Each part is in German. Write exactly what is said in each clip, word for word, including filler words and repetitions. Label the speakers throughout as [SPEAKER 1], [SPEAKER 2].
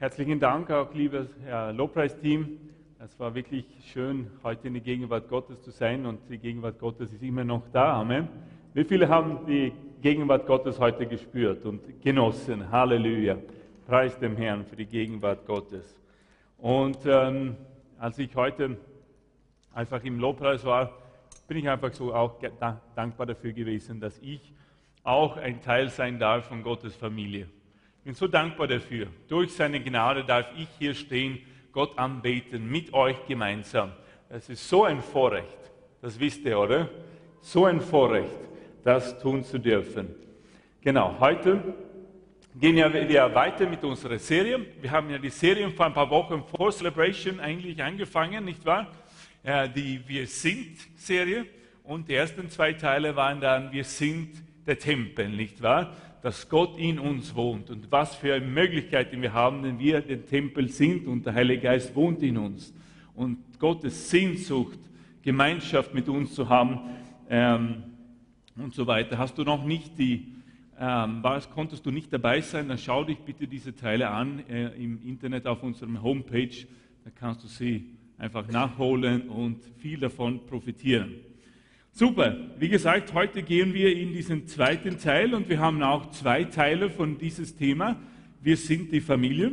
[SPEAKER 1] Herzlichen Dank auch, liebes Herr Lobpreisteam. Es war wirklich schön, heute in der Gegenwart Gottes zu sein und die Gegenwart Gottes ist immer noch da. Amen. Wie viele haben die Gegenwart Gottes heute gespürt und genossen? Halleluja. Preis dem Herrn für die Gegenwart Gottes. Und ähm, als ich heute einfach im Lobpreis war, bin ich einfach so auch dankbar dafür gewesen, dass ich auch ein Teil sein darf von Gottes Familie. Ich bin so dankbar dafür. Durch seine Gnade darf ich hier stehen, Gott anbeten, mit euch gemeinsam. Das ist so ein Vorrecht, das wisst ihr, oder? So ein Vorrecht, das tun zu dürfen. Genau, heute gehen wir weiter mit unserer Serie. Wir haben ja die Serie vor ein paar Wochen vor Celebration eigentlich angefangen, nicht wahr? Die Wir sind-Serie und die ersten zwei Teile waren dann Wir sind der Tempel, nicht wahr? Dass Gott in uns wohnt und was für Möglichkeiten wir haben, wenn wir der Tempel sind und der Heilige Geist wohnt in uns. Und Gottes Sehnsucht, Gemeinschaft mit uns zu haben ähm, und so weiter. Hast du noch nicht die, ähm, was, konntest du nicht dabei sein, dann schau dich bitte diese Teile an äh, im Internet auf unserem Homepage. Da kannst du sie einfach nachholen und viel davon profitieren. Super, wie gesagt, heute gehen wir in diesen zweiten Teil und wir haben auch zwei Teile von dieses Thema. Wir sind die Familie.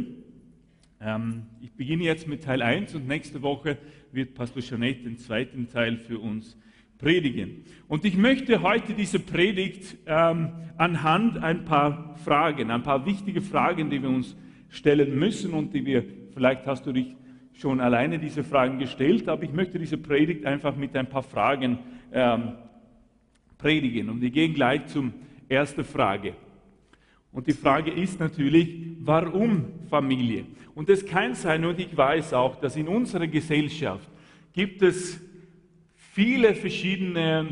[SPEAKER 1] Ähm, ich beginne jetzt mit Teil eins und nächste Woche wird Pastor Jeanette den zweiten Teil für uns predigen. Und ich möchte heute diese Predigt ähm, anhand ein paar Fragen, ein paar wichtige Fragen, die wir uns stellen müssen und die wir, vielleicht hast du dich schon alleine diese Fragen gestellt, aber ich möchte diese Predigt einfach mit ein paar Fragen ähm, predigen. Und wir gehen gleich zur ersten Frage. Und die Frage ist natürlich, warum Familie? Und es kann sein, und ich weiß auch, dass in unserer Gesellschaft gibt es viele verschiedene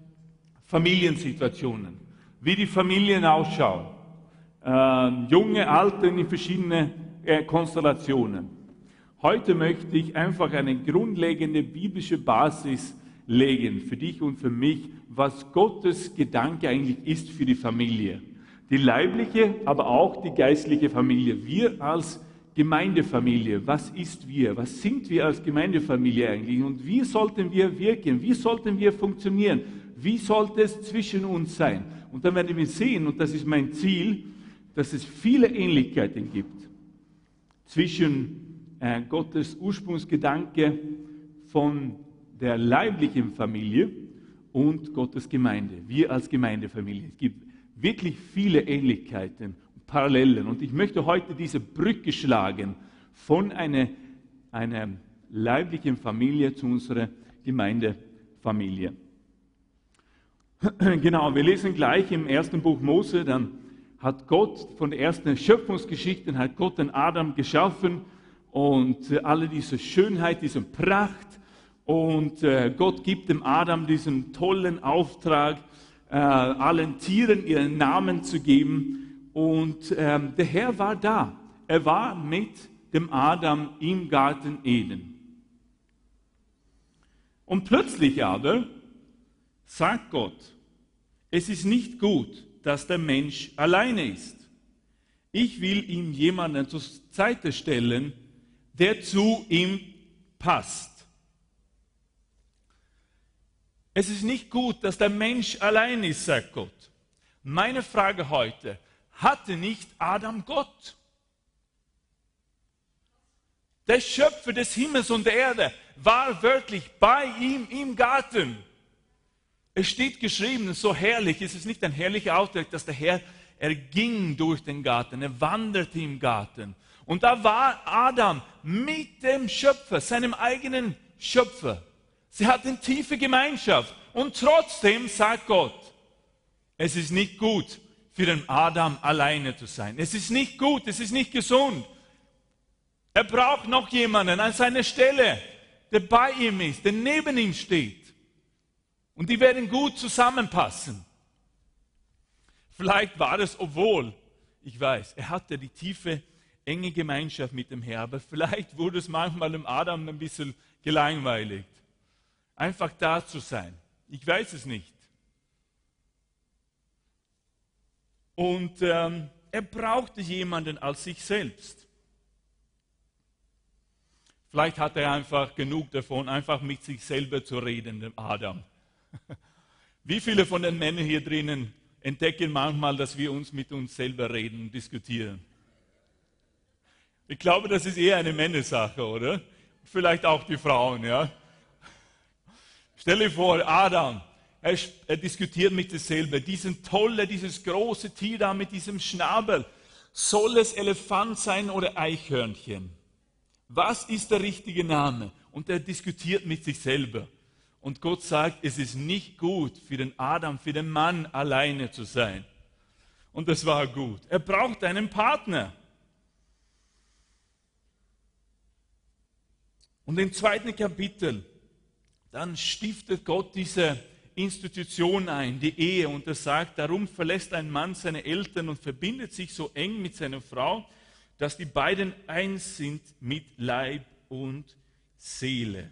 [SPEAKER 1] Familiensituationen, wie die Familien ausschauen. Äh, junge, alte, in verschiedene äh, Konstellationen. Heute möchte ich einfach eine grundlegende biblische Basis legen für dich und für mich, was Gottes Gedanke eigentlich ist für die Familie. Die leibliche, aber auch die geistliche Familie. Wir als Gemeindefamilie, was ist wir? Was sind wir als Gemeindefamilie eigentlich? Und wie sollten wir wirken? Wie sollten wir funktionieren? Wie sollte es zwischen uns sein? Und dann werden wir sehen, und das ist mein Ziel, dass es viele Ähnlichkeiten gibt zwischen Gottes Ursprungsgedanke von der leiblichen Familie und Gottes Gemeinde. Wir als Gemeindefamilie. Es gibt wirklich viele Ähnlichkeiten und Parallelen. Und ich möchte heute diese Brücke schlagen von einer, einer leiblichen Familie zu unserer Gemeindefamilie. Genau, wir lesen gleich im ersten Buch Mose, dann hat Gott von der ersten Schöpfungsgeschichte, hat Gott den Adam geschaffen, und alle diese Schönheit, diese Pracht. Und äh, Gott gibt dem Adam diesen tollen Auftrag, äh, allen Tieren ihren Namen zu geben. Und ähm, der Herr war da. Er war mit dem Adam im Garten Eden. Und plötzlich aber sagt Gott, es ist nicht gut, dass der Mensch alleine ist. Ich will ihm jemanden zur Seite stellen, der zu ihm passt. Es ist nicht gut, dass der Mensch allein ist, sagt Gott. Meine Frage heute, hatte nicht Adam Gott? Der Schöpfer des Himmels und der Erde war wörtlich bei ihm im Garten. Es steht geschrieben, so herrlich, es ist nicht ein herrlicher Ausdruck, dass der Herr, er ging durch den Garten, er wanderte im Garten. Und da war Adam mit dem Schöpfer, seinem eigenen Schöpfer. Sie hatten tiefe Gemeinschaft. Und trotzdem sagt Gott, es ist nicht gut für den Adam alleine zu sein. Es ist nicht gut, es ist nicht gesund. Er braucht noch jemanden an seiner Stelle, der bei ihm ist, der neben ihm steht. Und die werden gut zusammenpassen. Vielleicht war es, obwohl, ich weiß, er hatte die tiefe enge Gemeinschaft mit dem Herrn, aber vielleicht wurde es manchmal dem Adam ein bisschen gelangweiligt, einfach da zu sein. Ich weiß es nicht. Und ähm, er brauchte jemanden als sich selbst.
[SPEAKER 2] Vielleicht hat er einfach genug davon, einfach mit sich selber zu reden, dem Adam. Wie viele von den Männern hier drinnen entdecken manchmal, dass wir uns mit uns selber reden und diskutieren? Ich glaube, das ist eher eine Männersache, oder? Vielleicht auch die Frauen, ja? Stell dir vor, Adam, er, er diskutiert mit sich selber. Diesen tolle, dieses große Tier da mit diesem Schnabel. Soll es Elefant sein oder Eichhörnchen? Was ist der richtige Name? Und er diskutiert mit sich selber. Und Gott sagt, es ist nicht gut für den Adam, für den Mann alleine zu sein. Und das war gut. Er braucht einen Partner. Und im zweiten Kapitel, dann stiftet Gott diese Institution ein, die Ehe. Und er sagt, darum verlässt ein Mann seine Eltern und verbindet sich so eng mit seiner Frau, dass die beiden eins sind mit Leib und Seele.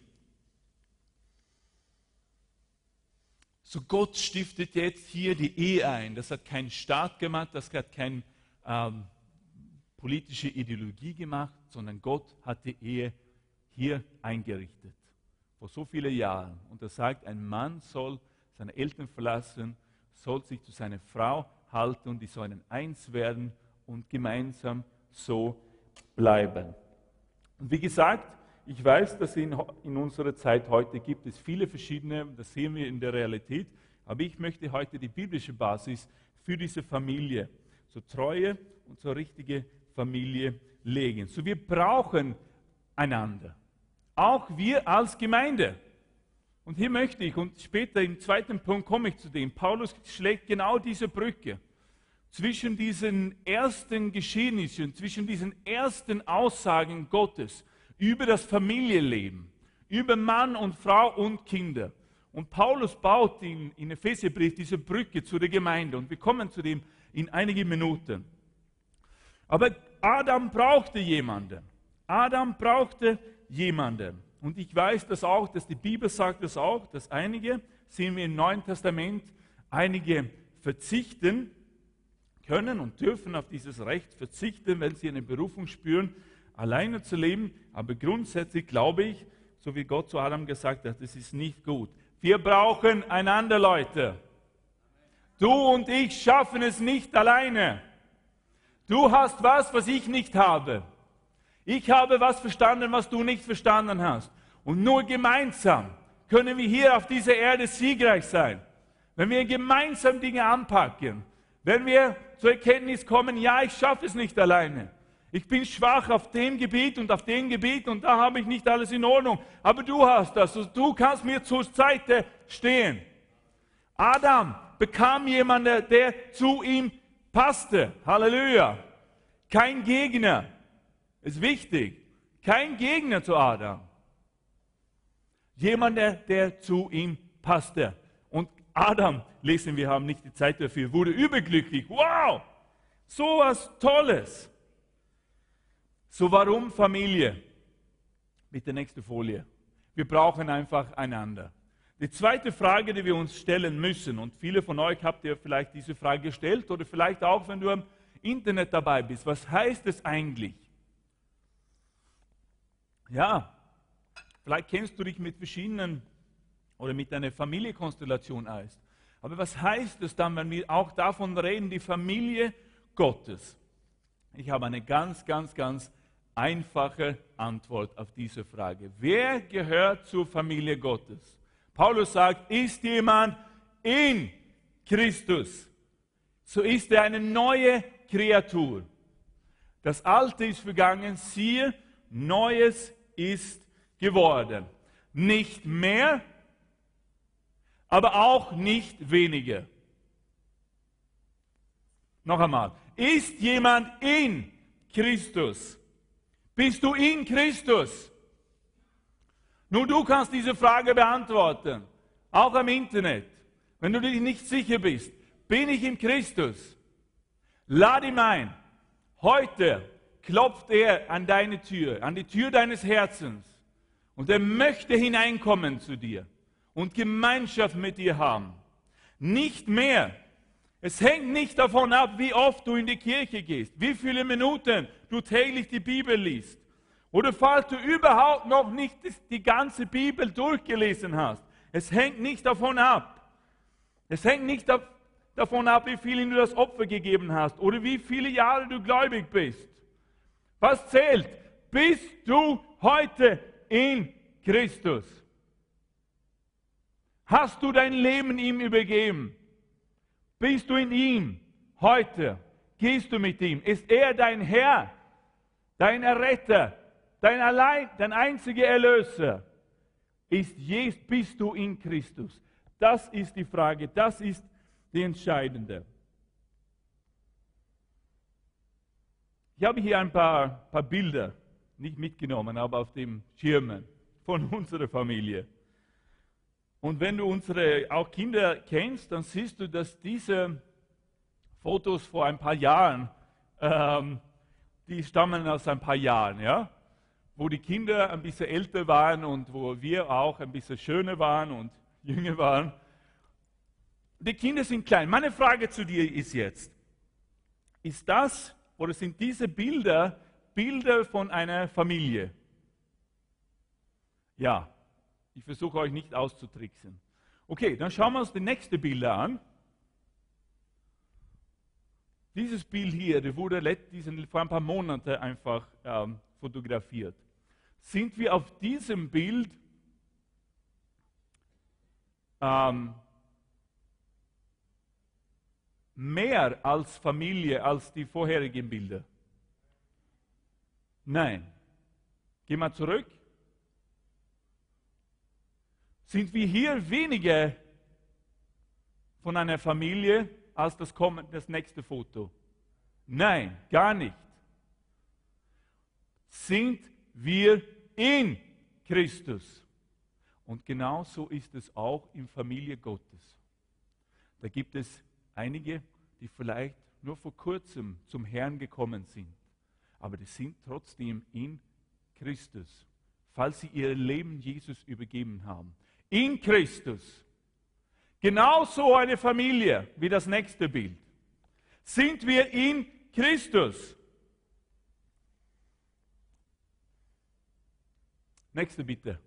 [SPEAKER 2] So Gott stiftet jetzt hier die Ehe ein. Das hat kein Staat gemacht, das hat keine ähm, politische Ideologie gemacht, sondern Gott hat die Ehe hier eingerichtet. Vor so vielen Jahren. Und er sagt, ein Mann soll seine Eltern verlassen, soll sich zu seiner Frau halten und die sollen eins werden und gemeinsam so bleiben. Und wie gesagt, ich weiß, dass in, in unserer Zeit heute gibt es viele verschiedene, das sehen wir in der Realität, aber ich möchte heute die biblische Basis für diese Familie, so treue und so richtige Familie legen. So wir brauchen einander, auch wir als Gemeinde. Und hier möchte ich, und später im zweiten Punkt komme ich zu dem, Paulus schlägt genau diese Brücke zwischen diesen ersten Geschehnissen, zwischen diesen ersten Aussagen Gottes über das Familienleben, über Mann und Frau und Kinder. Und Paulus baut in, in Epheserbrief diese Brücke zu der Gemeinde. Und wir kommen zu dem in einigen Minuten. Aber Adam brauchte jemanden. Adam brauchte jemanden. Und ich weiß das auch, dass die Bibel sagt das auch, dass einige, sehen wir im Neuen Testament, einige verzichten können und dürfen auf dieses Recht verzichten, wenn sie eine Berufung spüren, alleine zu leben. Aber grundsätzlich glaube ich, so wie Gott zu Adam gesagt hat, das ist nicht gut. Wir brauchen einander, Leute. Du und ich schaffen es nicht alleine. Du hast was, was ich nicht habe. Ich habe was verstanden, was du nicht verstanden hast. Und nur gemeinsam können wir hier auf dieser Erde siegreich sein. Wenn wir gemeinsam Dinge anpacken, wenn wir zur Erkenntnis kommen, ja, ich schaffe es nicht alleine. Ich bin schwach auf dem Gebiet und auf dem Gebiet und da habe ich nicht alles in Ordnung. Aber du hast das und du kannst mir zur Seite stehen. Adam bekam jemanden, der zu ihm passte. Halleluja. Kein Gegner. Ist wichtig. Kein Gegner zu Adam. Jemand, der, der zu ihm passte. Und Adam, lesen wir, haben nicht die Zeit dafür, wurde überglücklich. Wow, so was Tolles. So warum Familie? Bitte nächste Folie. Wir brauchen einfach einander. Die zweite Frage, die wir uns stellen müssen, und viele von euch habt ihr vielleicht diese Frage gestellt, oder vielleicht auch, wenn du am Internet dabei bist, was heißt es eigentlich? Ja, vielleicht kennst du dich mit verschiedenen oder mit einer Familienkonstellation aus. Aber was heißt es dann, wenn wir auch davon reden, die Familie Gottes? Ich habe eine ganz, ganz, ganz einfache Antwort auf diese Frage. Wer gehört zur Familie Gottes? Paulus sagt, ist jemand in Christus, so ist er eine neue Kreatur. Das Alte ist vergangen, siehe, Neues ist geworden. Nicht mehr, aber auch nicht weniger. Noch einmal. Ist jemand in Christus? Bist du in Christus? Nur du kannst diese Frage beantworten. Auch am Internet. Wenn du dir nicht sicher bist, bin ich in Christus? Lade ihn ein. Heute klopft er an deine Tür, an die Tür deines Herzens. Und er möchte hineinkommen zu dir und Gemeinschaft mit dir haben. Nicht mehr. Es hängt nicht davon ab, wie oft du in die Kirche gehst, wie viele Minuten du täglich die Bibel liest Oder falls du überhaupt noch nicht die ganze Bibel durchgelesen hast. Es hängt nicht davon ab. Es hängt nicht davon ab, wie viel du das Opfer gegeben hast oder wie viele Jahre du gläubig bist. Was zählt? Bist du heute in Christus? Hast du dein Leben ihm übergeben? Bist du in ihm heute? Gehst du mit ihm? Ist er dein Herr, dein Erretter, dein allein, dein einziger Erlöser? Ist Jesus, bist du in Christus? Das ist die Frage, das ist die entscheidende. Ich habe hier ein paar, paar Bilder, nicht mitgenommen, aber auf dem Schirmen von unserer Familie. Und wenn du unsere auch Kinder kennst, dann siehst du, dass diese Fotos vor ein paar Jahren, ähm, die stammen aus ein paar Jahren, ja, wo die Kinder ein bisschen älter waren und wo wir auch ein bisschen schöner waren und jünger waren. Die Kinder sind klein. Meine Frage zu dir ist jetzt, ist das oder sind diese Bilder Bilder von einer Familie? Ja. Ich versuche euch nicht auszutricksen. Okay, dann schauen wir uns die nächsten Bilder an. Dieses Bild hier, der wurde diesen, vor ein paar Monaten einfach ähm, fotografiert. Sind wir auf diesem Bild ähm, mehr als Familie als die vorherigen Bilder? Nein. Geh mal zurück. Sind wir hier weniger von einer Familie als das, kommende, das nächste Foto? Nein, gar nicht. Sind wir in Christus? Und genau so ist es auch in Familie Gottes. Da gibt es einige, die vielleicht nur vor kurzem zum Herrn gekommen sind, aber die sind trotzdem in Christus, falls sie ihr Leben Jesus übergeben haben. In Christus. Genauso eine Familie wie das nächste Bild. Sind wir in Christus? Nächste bitte.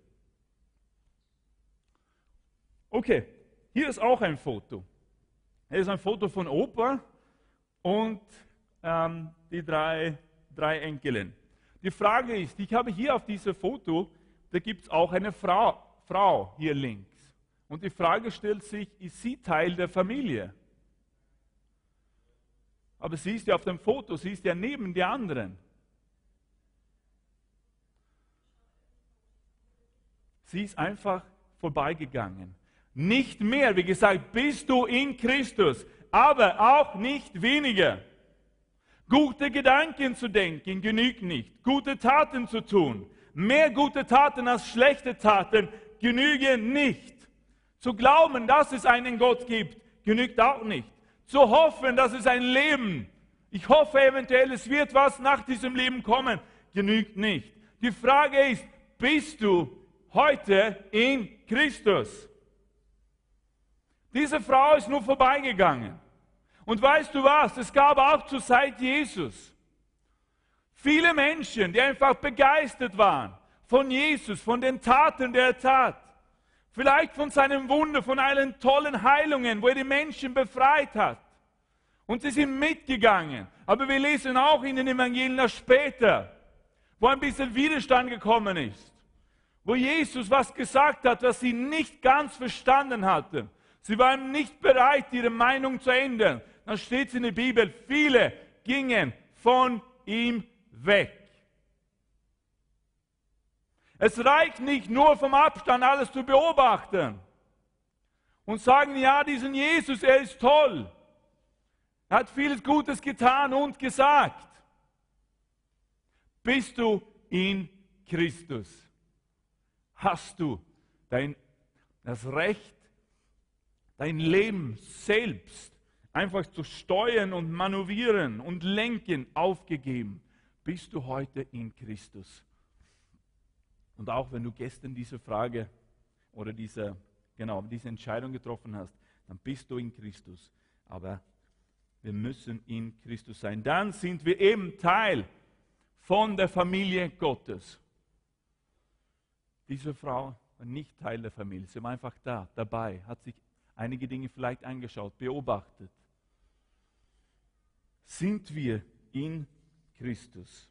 [SPEAKER 2] Okay, hier ist auch ein Foto. Hier ist ein Foto von Opa und ähm, die drei, drei Enkeln. Die Frage ist, ich habe hier auf diesem Foto, da gibt es auch eine Frau. Frau hier links. Und die Frage stellt sich, ist sie Teil der Familie? Aber sie ist ja auf dem Foto, sie ist ja neben die anderen. Sie ist einfach vorbeigegangen. Nicht mehr, wie gesagt, bist du in Christus, aber auch nicht weniger. Gute Gedanken zu denken genügt nicht. Gute Taten zu tun. Mehr gute Taten als schlechte Taten genügen nicht. Zu glauben, dass es einen Gott gibt, genügt auch nicht. Zu hoffen, dass es ein Leben, ich hoffe eventuell, es wird was nach diesem Leben kommen, genügt nicht. Die Frage ist, bist du heute in Christus? Diese Frau ist nur vorbeigegangen. Und weißt du was, es gab auch zur Zeit Jesus viele Menschen, die einfach begeistert waren von Jesus, von den Taten, die er tat. Vielleicht von seinem Wunder, von allen tollen Heilungen, wo er die Menschen befreit hat. Und sie sind mitgegangen. Aber wir lesen auch in den Evangelien später, wo ein bisschen Widerstand gekommen ist. Wo Jesus was gesagt hat, was sie nicht ganz verstanden hatten. Sie waren nicht bereit, ihre Meinung zu ändern. Dann steht es in der Bibel, viele gingen von ihm weg. Es reicht nicht nur vom Abstand alles zu beobachten und sagen, ja, diesen Jesus, er ist toll. Er hat vieles Gutes getan und gesagt. Bist du in Christus? Hast du dein, das Recht, dein Leben selbst einfach zu steuern und manövrieren und lenken aufgegeben? Bist du heute in Christus? Und auch wenn du gestern diese Frage oder diese, genau, diese Entscheidung getroffen hast, dann bist du in Christus. Aber wir müssen in Christus sein. Dann sind wir eben Teil von der Familie Gottes. Diese Frau war nicht Teil der Familie, sie war einfach da, dabei, hat sich einige Dinge vielleicht angeschaut, beobachtet. Sind wir in Christus?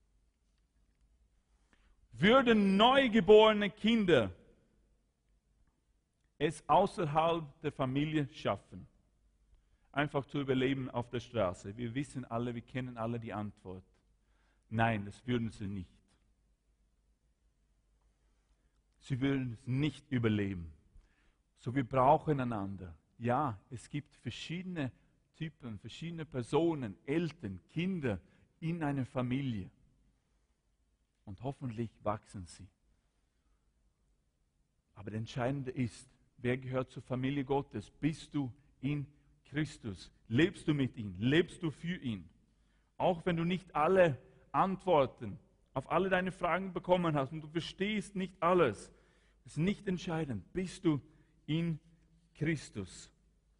[SPEAKER 2] Würden neugeborene Kinder es außerhalb der Familie schaffen, einfach zu überleben auf der Straße? Wir wissen alle, wir kennen alle die Antwort. Nein, das würden sie nicht. Sie würden es nicht überleben. So, wir brauchen einander. Ja, es gibt verschiedene Typen, verschiedene Personen, Eltern, Kinder in einer Familie. Und hoffentlich wachsen sie. Aber das Entscheidende ist, wer gehört zur Familie Gottes? Bist du in Christus? Lebst du mit ihm? Lebst du für ihn? Auch wenn du nicht alle Antworten auf alle deine Fragen bekommen hast und du verstehst nicht alles, ist nicht entscheidend. Bist du in Christus?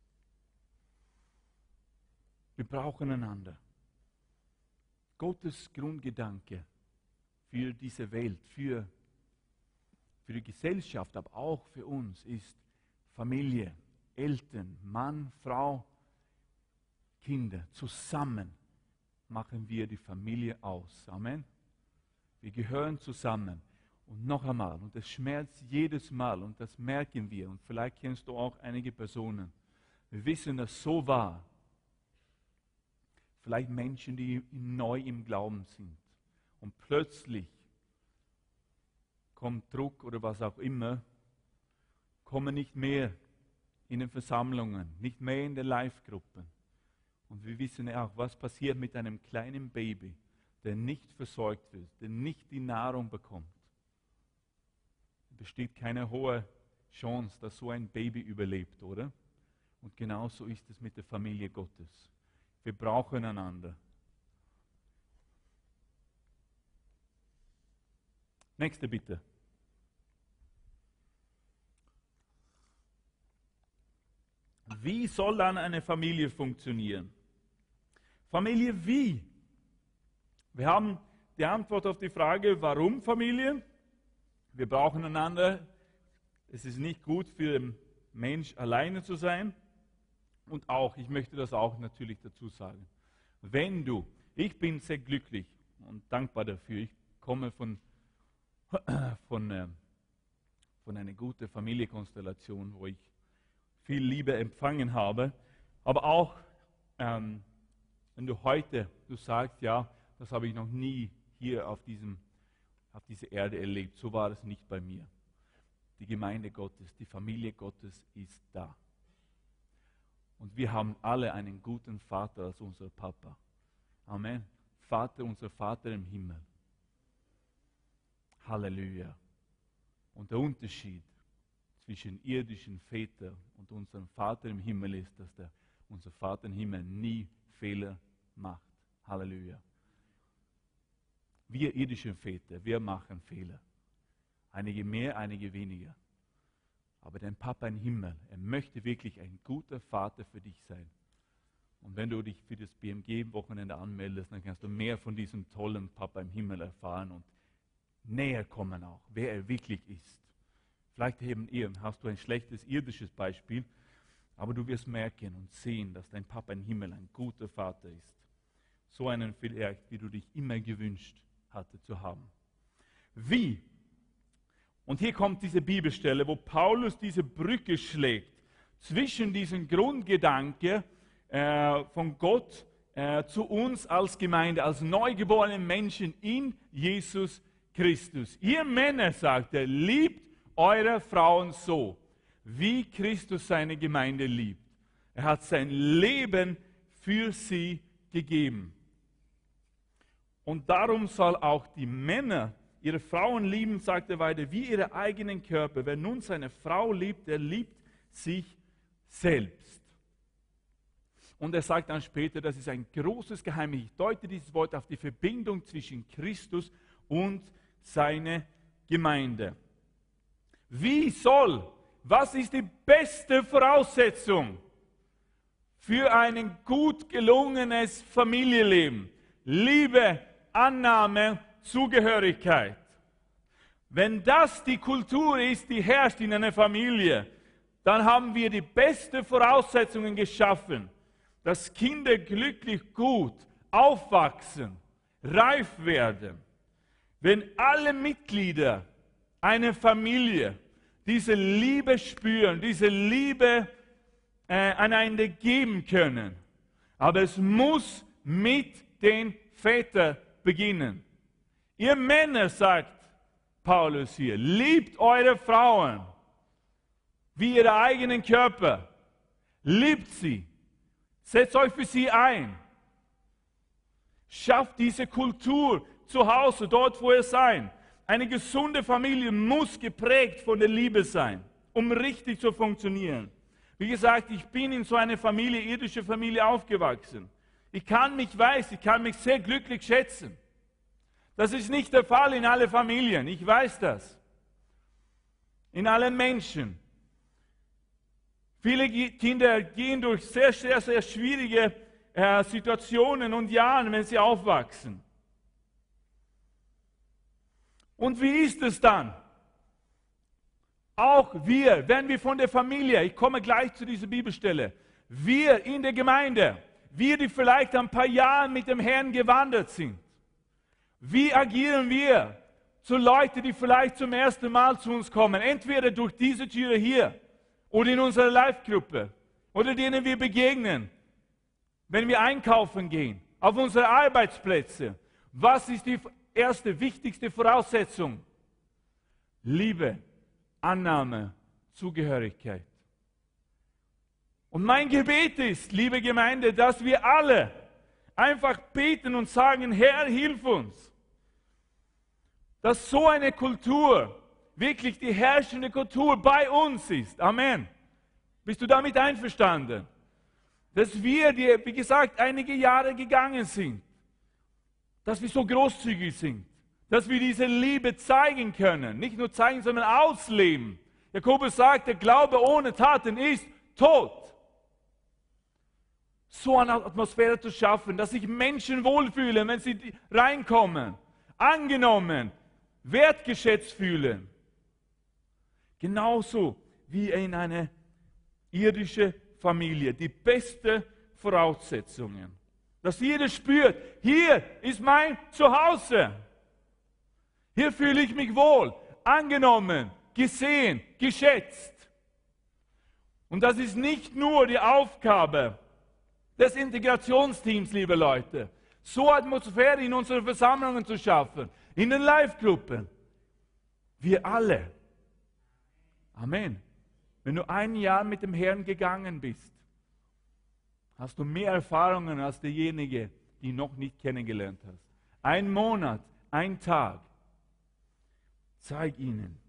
[SPEAKER 2] Wir brauchen einander. Gottes Grundgedanke für diese Welt, für, für die Gesellschaft, aber auch für uns ist Familie, Eltern, Mann, Frau, Kinder. Zusammen machen wir die Familie aus. Amen. Wir gehören zusammen. Und noch einmal, und das schmerzt jedes Mal, und das merken wir, und vielleicht kennst du auch einige Personen. Wir wissen, dass so war. Vielleicht Menschen, die neu im Glauben sind. Und plötzlich kommt Druck oder was auch immer, kommen nicht mehr in den Versammlungen, nicht mehr in den Live-Gruppen. Und wir wissen auch, was passiert mit einem kleinen Baby, der nicht versorgt wird, der nicht die Nahrung bekommt. Es besteht keine hohe Chance, dass so ein Baby überlebt, oder? Und genauso ist es mit der Familie Gottes. Wir brauchen einander. Nächste bitte. Wie soll dann eine Familie funktionieren? Familie wie? Wir haben die Antwort auf die Frage, warum Familie? Wir brauchen einander. Es ist nicht gut für den Mensch alleine zu sein. Und auch, ich möchte das auch natürlich dazu sagen, wenn du, ich bin sehr glücklich und dankbar dafür, ich komme von, von, äh, von einer guten Familienkonstellation, wo ich viel Liebe empfangen habe, aber auch, ähm, wenn du heute, du sagst, ja, das habe ich noch nie hier auf, diesem, auf dieser Erde erlebt, so war es nicht bei mir. Die Gemeinde Gottes, die Familie Gottes ist da. Und wir haben alle einen guten Vater als unser Papa. Amen. Vater, unser Vater im Himmel. Halleluja. Und der Unterschied zwischen irdischen Vätern und unserem Vater im Himmel ist, dass der, unser Vater im Himmel nie Fehler macht. Halleluja. Wir irdischen Väter, wir machen Fehler. Einige mehr, einige weniger. Aber dein Papa im Himmel, er möchte wirklich ein guter Vater für dich sein. Und wenn du dich für das B M G-Wochenende anmeldest, dann kannst du mehr von diesem tollen Papa im Himmel erfahren und näher kommen auch, wer er wirklich ist. Vielleicht eben ihr, hast du ein schlechtes irdisches Beispiel, aber du wirst merken und sehen, dass dein Papa im Himmel ein guter Vater ist. So einen vielleicht, wie du dich immer gewünscht hatte zu haben. Wie? Und hier kommt diese Bibelstelle, wo Paulus diese Brücke schlägt zwischen diesem Grundgedanke äh, von Gott äh, zu uns als Gemeinde, als neugeborene Menschen in Jesus Christus. Ihr Männer, sagt er, liebt eure Frauen so, wie Christus seine Gemeinde liebt. Er hat sein Leben für sie gegeben. Und darum soll auch die Männer ihre Frauen lieben, sagt er weiter, wie ihre eigenen Körper. Wer nun seine Frau liebt, der liebt sich selbst. Und er sagt dann später, das ist ein großes Geheimnis. Ich deute dieses Wort auf die Verbindung zwischen Christus und seine Gemeinde. Wie soll, was ist die beste Voraussetzung für ein gut gelungenes Familienleben? Liebe Annahme, Zugehörigkeit. Wenn das die Kultur ist, die herrscht in einer Familie, dann haben wir die besten Voraussetzungen geschaffen, dass Kinder glücklich gut aufwachsen, reif werden. Wenn alle Mitglieder einer Familie diese Liebe spüren, diese Liebe äh, einander geben können, aber es muss mit den Vätern beginnen. Ihr Männer, sagt Paulus hier, liebt eure Frauen wie ihre eigenen Körper. Liebt sie. Setzt euch für sie ein. Schafft diese Kultur zu Hause, dort wo ihr seid. Eine gesunde Familie muss geprägt von der Liebe sein, um richtig zu funktionieren. Wie gesagt, ich bin in so einer Familie, irdische Familie aufgewachsen. Ich kann mich, weiß, ich kann mich sehr glücklich schätzen. Das ist nicht der Fall in allen Familien, ich weiß das. In allen Menschen. Viele Kinder gehen durch sehr, sehr, sehr schwierige äh, Situationen und Jahre, wenn sie aufwachsen. Und wie ist es dann? Auch wir, wenn wir von der Familie, ich komme gleich zu dieser Bibelstelle, wir in der Gemeinde, wir, die vielleicht ein paar Jahre mit dem Herrn gewandert sind, wie agieren wir zu Leuten, die vielleicht zum ersten Mal zu uns kommen, entweder durch diese Türe hier oder in unserer Live-Gruppe oder denen wir begegnen, wenn wir einkaufen gehen, auf unsere Arbeitsplätze. Was ist die erste, wichtigste Voraussetzung? Liebe, Annahme, Zugehörigkeit. Und mein Gebet ist, liebe Gemeinde, dass wir alle einfach beten und sagen, Herr, hilf uns, dass so eine Kultur wirklich die herrschende Kultur bei uns ist. Amen. Bist du damit einverstanden? Dass wir, die, wie gesagt, einige Jahre gegangen sind, dass wir so großzügig sind, dass wir diese Liebe zeigen können. Nicht nur zeigen, sondern ausleben. Jakobus sagt, der Glaube ohne Taten ist tot. So eine Atmosphäre zu schaffen, dass sich Menschen wohlfühlen, wenn sie reinkommen, angenommen, wertgeschätzt fühlen. Genauso wie in eine irdische Familie. Die besten Voraussetzungen. Dass jeder spürt, hier ist mein Zuhause. Hier fühle ich mich wohl, angenommen, gesehen, geschätzt. Und das ist nicht nur die Aufgabe des Integrationsteams, liebe Leute, so Atmosphäre in unseren Versammlungen zu schaffen, in den Live-Gruppen. Wir alle. Amen. Wenn du ein Jahr mit dem Herrn gegangen bist, hast du mehr Erfahrungen als derjenige, die noch nicht kennengelernt hast. Ein Monat, ein Tag. Zeig ihnen.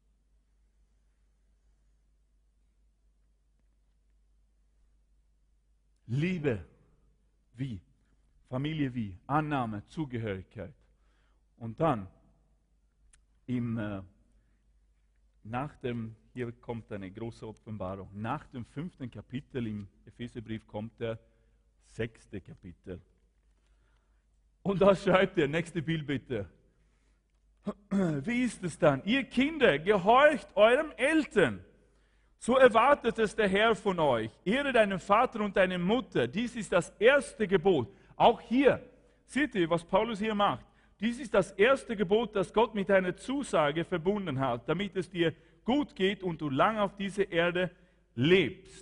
[SPEAKER 2] Liebe, wie? Familie wie? Annahme, Zugehörigkeit. Und dann, im, äh, nach dem, hier kommt eine große Offenbarung, nach dem fünften Kapitel im Epheserbrief kommt der sechste Kapitel. Und da schreibt er, nächste Bild bitte. Wie ist es dann? Ihr Kinder, gehorcht eurem Eltern. So erwartet es der Herr von euch. Ehre deinen Vater und deine Mutter. Dies ist das erste Gebot. Auch hier, seht ihr, was Paulus hier macht. Dies ist das erste Gebot, das Gott mit einer Zusage verbunden hat, damit es dir gut geht und du lang auf dieser Erde lebst.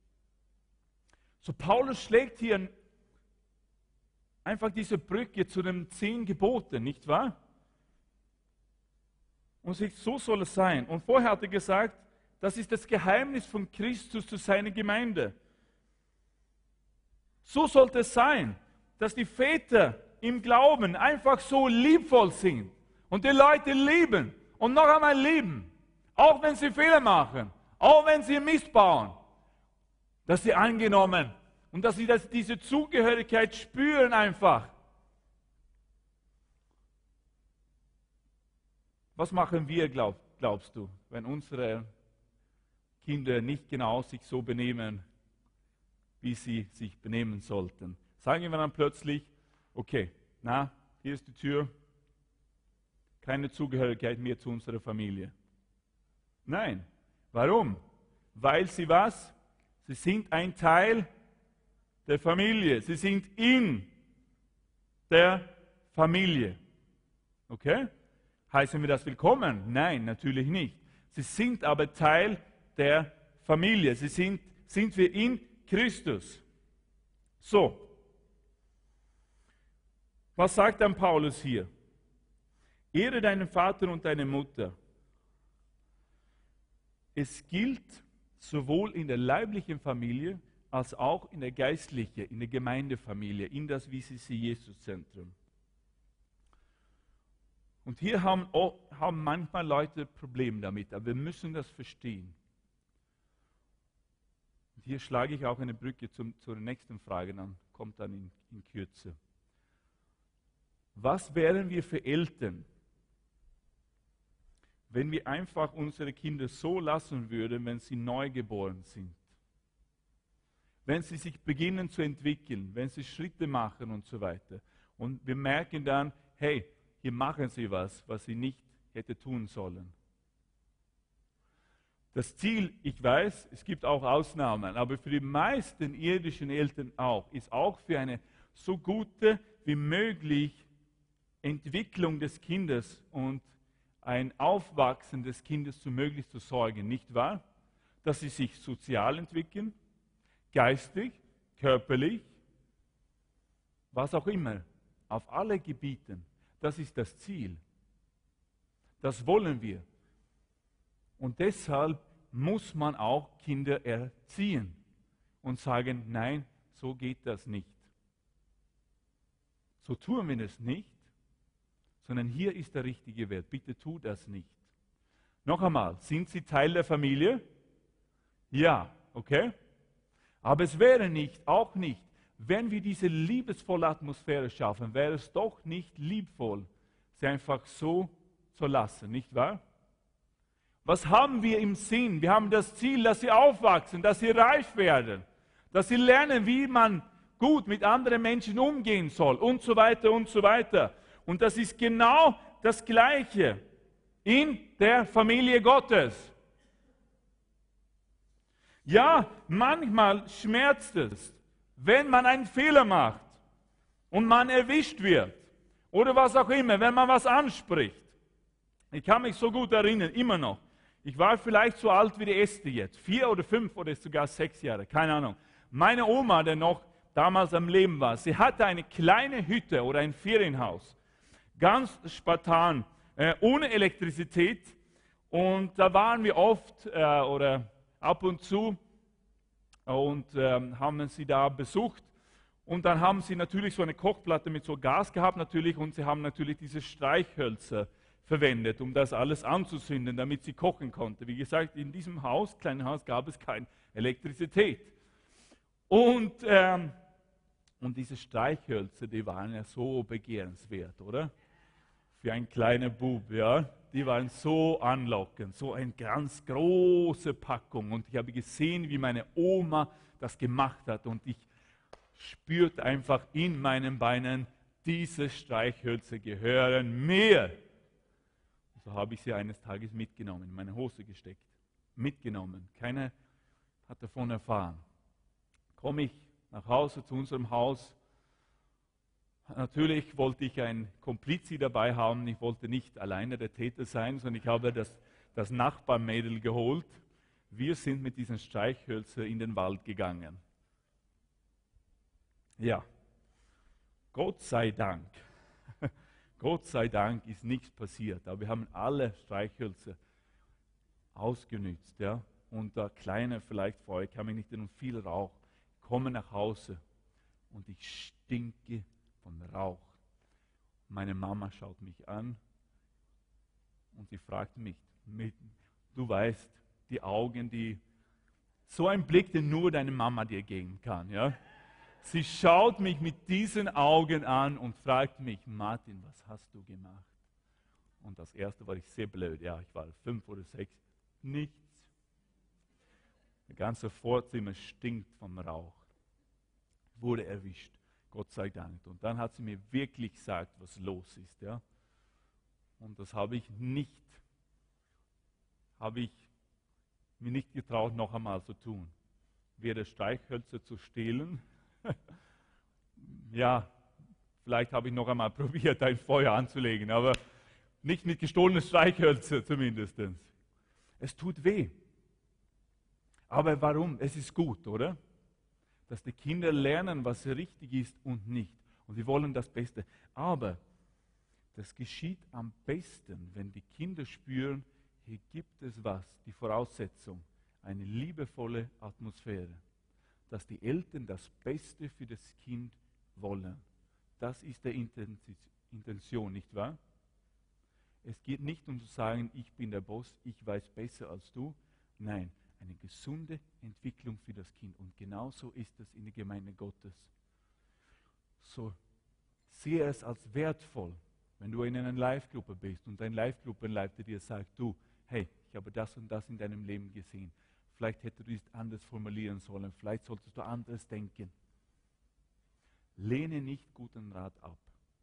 [SPEAKER 2] So Paulus schlägt hier einfach diese Brücke zu den zehn Geboten, nicht wahr? Und so soll es sein. Und vorher hat er gesagt, das ist das Geheimnis von Christus zu seiner Gemeinde. So sollte es sein, dass die Väter im Glauben einfach so liebvoll sind und die Leute lieben und noch einmal lieben, auch wenn sie Fehler machen, auch wenn sie Mist bauen, dass sie angenommen und dass sie das, diese Zugehörigkeit spüren einfach. Was machen wir, glaub, glaubst du, wenn unsere Kinder nicht genau sich so benehmen, wie sie sich benehmen sollten? Sagen wir dann plötzlich, okay, na, hier ist die Tür, keine Zugehörigkeit mehr zu unserer Familie. Nein. Warum? Weil sie was? Sie sind ein Teil der Familie. Sie sind in der Familie. Okay? Heißen wir das willkommen? Nein, natürlich nicht. Sie sind aber Teil der Familie. Sie sind, sind wir in Christus. So. Was sagt dann Paulus hier? Ehre deinen Vater und deine Mutter. Es gilt sowohl in der leiblichen Familie als auch in der geistlichen, in der Gemeindefamilie, in das W C C Jesus-Zentrum. Und hier haben, oh, haben manchmal Leute Probleme damit, aber wir müssen das verstehen. Und hier schlage ich auch eine Brücke zum, zur nächsten Frage, dann kommt dann in, in Kürze. Was wären wir für Eltern, wenn wir einfach unsere Kinder so lassen würden, wenn sie neugeboren sind? Wenn sie sich beginnen zu entwickeln, wenn sie Schritte machen und so weiter. Und wir merken dann, hey, hier machen sie was, was sie nicht hätte tun sollen. Das Ziel, ich weiß, es gibt auch Ausnahmen, aber für die meisten irdischen Eltern auch, ist auch für eine so gute wie möglich Entwicklung des Kindes und ein Aufwachsen des Kindes zu möglich zu sorgen, nicht wahr? Dass sie sich sozial entwickeln, geistig, körperlich, was auch immer, auf alle Gebieten. Das ist das Ziel. Das wollen wir. Und deshalb muss man auch Kinder erziehen und sagen, nein, so geht das nicht. So tun wir es nicht, sondern hier ist der richtige Wert. Bitte tu das nicht. Noch einmal, sind sie Teil der Familie? Ja, okay? Aber es wäre nicht, auch nicht, wenn wir diese liebesvolle Atmosphäre schaffen, wäre es doch nicht liebvoll, sie einfach so zu lassen, nicht wahr? Was haben wir im Sinn? Wir haben das Ziel, dass sie aufwachsen, dass sie reif werden, dass sie lernen, wie man gut mit anderen Menschen umgehen soll und so weiter und so weiter. Und das ist genau das Gleiche in der Familie Gottes. Ja, manchmal schmerzt es, wenn man einen Fehler macht und man erwischt wird oder was auch immer, wenn man was anspricht. Ich kann mich so gut erinnern, immer noch. Ich war vielleicht so alt wie die Äste jetzt, vier oder fünf oder sogar sechs Jahre, keine Ahnung. Meine Oma, die noch damals am Leben war, sie hatte eine kleine Hütte oder ein Ferienhaus, ganz spartan, äh, ohne Elektrizität. Und da waren wir oft äh, oder ab und zu und ähm, haben sie da besucht. Und dann haben sie natürlich so eine Kochplatte mit so Gas gehabt natürlich und sie haben natürlich diese Streichhölzer verwendet, um das alles anzuzünden, damit sie kochen konnte. Wie gesagt, in diesem Haus, kleinen Haus, gab es keine Elektrizität. Und, ähm, und diese Streichhölzer, die waren ja so begehrenswert, oder? Für einen kleinen Bub, ja. Die waren so anlockend, so eine ganz große Packung. Und ich habe gesehen, wie meine Oma das gemacht hat. Und ich spürte einfach in meinen Beinen, diese Streichhölzer gehören mir. So habe ich sie eines Tages mitgenommen, in meine Hose gesteckt. Mitgenommen. Keiner hat davon erfahren. Komme ich nach Hause zu unserem Haus. Natürlich wollte ich einen Komplizi dabei haben. Ich wollte nicht alleine der Täter sein, sondern ich habe das, das Nachbarmädel geholt. Wir sind mit diesen Streichhölzern in den Wald gegangen. Ja, Gott sei Dank. Gott sei Dank ist nichts passiert. Aber wir haben alle Streichhölzer ausgenützt. Ja? Und der Kleine vielleicht vor euch, kann mich nicht erinnern, viel Rauch. Ich komme nach Hause und ich stinke von Rauch. Meine Mama schaut mich an und sie fragt mich, mit, du weißt, die Augen, die, so ein Blick, den nur deine Mama dir geben kann. Ja? Sie schaut mich mit diesen Augen an und fragt mich, Martin, was hast du gemacht? Und das erste war ich sehr blöd, ja, ich war fünf oder sechs, nichts. Das ganze Vorzimmer stinkt vom Rauch. Wurde erwischt. Gott sei Dank. Und dann hat sie mir wirklich gesagt, was los ist. Ja? Und das habe ich nicht, habe ich mir nicht getraut, noch einmal zu tun. Weder Streichhölzer zu stehlen. Ja, vielleicht habe ich noch einmal probiert, ein Feuer anzulegen, aber nicht mit gestohlenen Streichhölzern zumindest. Es tut weh. Aber warum? Es ist gut, oder? Dass die Kinder lernen, was richtig ist und nicht. Und wir wollen das Beste. Aber das geschieht am besten, wenn die Kinder spüren, hier gibt es was, die Voraussetzung, eine liebevolle Atmosphäre. Dass die Eltern das Beste für das Kind wollen. Das ist die Intention, nicht wahr? Es geht nicht um zu sagen, ich bin der Boss, ich weiß besser als du. Nein, eine gesunde Entwicklung für das Kind. Und genauso ist es in der Gemeinde Gottes. So sehe es als wertvoll, wenn du in einer Live-Gruppe bist und dein Live-Gruppenleiter dir sagt, du, hey, ich habe das und das in deinem Leben gesehen. Vielleicht hättest du es anders formulieren sollen, vielleicht solltest du anders denken. Lehne nicht guten Rat ab.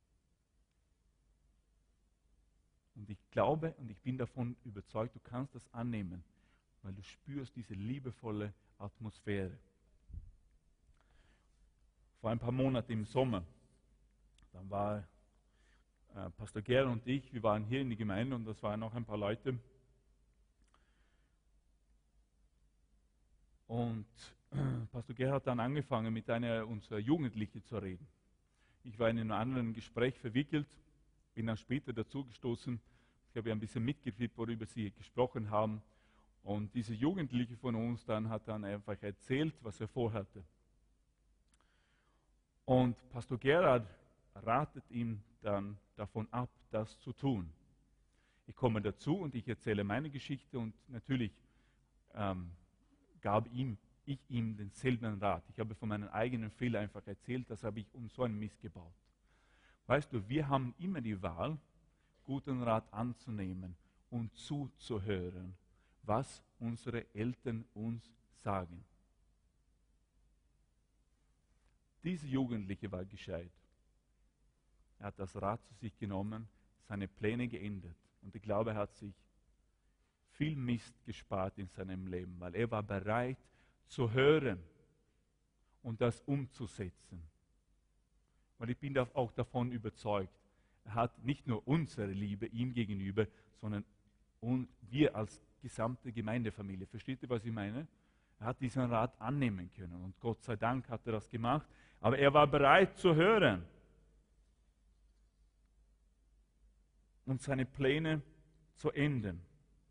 [SPEAKER 2] Und ich glaube und ich bin davon überzeugt, du kannst das annehmen, weil du spürst diese liebevolle Atmosphäre. Vor ein paar Monaten im Sommer, dann war äh, Pastor Gerhard und ich, wir waren hier in der Gemeinde und das waren noch ein paar Leute. Und äh, Pastor Gerhard hat dann angefangen, mit einer unserer Jugendlichen zu reden. Ich war in einem anderen Gespräch verwickelt, bin dann später dazugestoßen. Ich habe ein bisschen mitgekriegt, worüber sie gesprochen haben. Und diese Jugendliche von uns dann hat dann einfach erzählt, was er vorhatte. Und Pastor Gerhard ratet ihm dann davon ab, das zu tun. Ich komme dazu und ich erzähle meine Geschichte und natürlich ähm, gab ihm, ich ihm denselben Rat. Ich habe von meinen eigenen Fehlern einfach erzählt, das habe ich um so einen Mist gebaut. Weißt du, wir haben immer die Wahl, guten Rat anzunehmen und zuzuhören, was unsere Eltern uns sagen. Dieser Jugendliche war gescheit. Er hat das Rat zu sich genommen, seine Pläne geändert. Und ich glaube, er hat sich viel Mist gespart in seinem Leben, weil er war bereit zu hören und das umzusetzen. Weil ich bin auch davon überzeugt, er hat nicht nur unsere Liebe ihm gegenüber, sondern wir als gesamte Gemeindefamilie. Versteht ihr, was ich meine? Er hat diesen Rat annehmen können und Gott sei Dank hat er das gemacht. Aber er war bereit zu hören und seine Pläne zu ändern.